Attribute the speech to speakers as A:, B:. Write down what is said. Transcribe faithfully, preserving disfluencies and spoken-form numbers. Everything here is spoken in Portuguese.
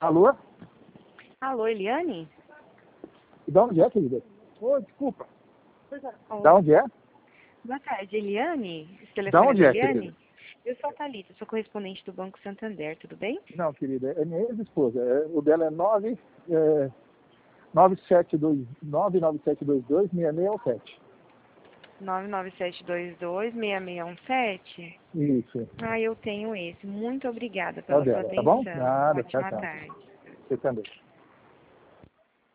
A: Alô?
B: Alô, Eliane?
A: E da onde é, querida? Ô, desculpa.
B: Oi.
A: Da onde é?
B: Boa tarde, Eliane? Esse
A: Da
B: telefone
A: onde
B: é da
A: é,
B: Eliane?
A: querida?
B: Eu sou a Thalita, sou correspondente do Banco Santander, tudo bem?
A: Não, querida, é minha ex-esposa. É, o dela é nove, é, nove sete dois nove nove sete dois dois seis seis um sete.
B: nove nove sete dois dois, seis seis um sete?
A: Isso.
B: Ah, eu tenho esse. Muito obrigada
A: É o
B: pela sua
A: dela, tá bom?
B: atenção.
A: Nada, tchau,
B: Ótima
A: tchau.
B: tarde.
A: Você também.